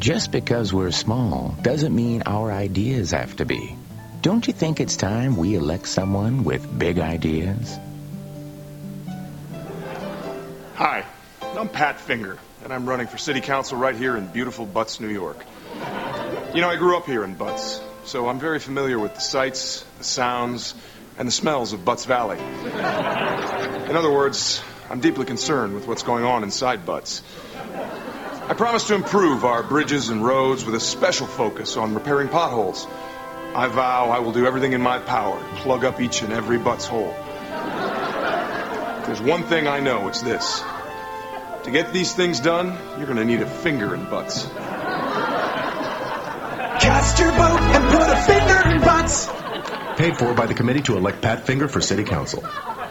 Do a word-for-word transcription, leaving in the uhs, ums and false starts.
Just because we're small doesn't mean our ideas have to be. Don't you think it's time we elect someone with big ideas? Hi, I'm Pat Finger, and I'm running for city council right here in beautiful Butts, New York. You know, I grew up here in Butts, so I'm very familiar with the sights, the sounds, and the smells of Butts Valley. In other words, I'm deeply concerned with what's going on inside Butts. I promise to improve our bridges and roads with a special focus on repairing potholes. I vow I will do everything in my power to plug up each and every Butts hole. If there's one thing I know, it's this. To get these things done, you're going to need a finger in Butts. Cast your vote and put a finger in Butts. Paid for by the committee to elect Pat Finger for city council.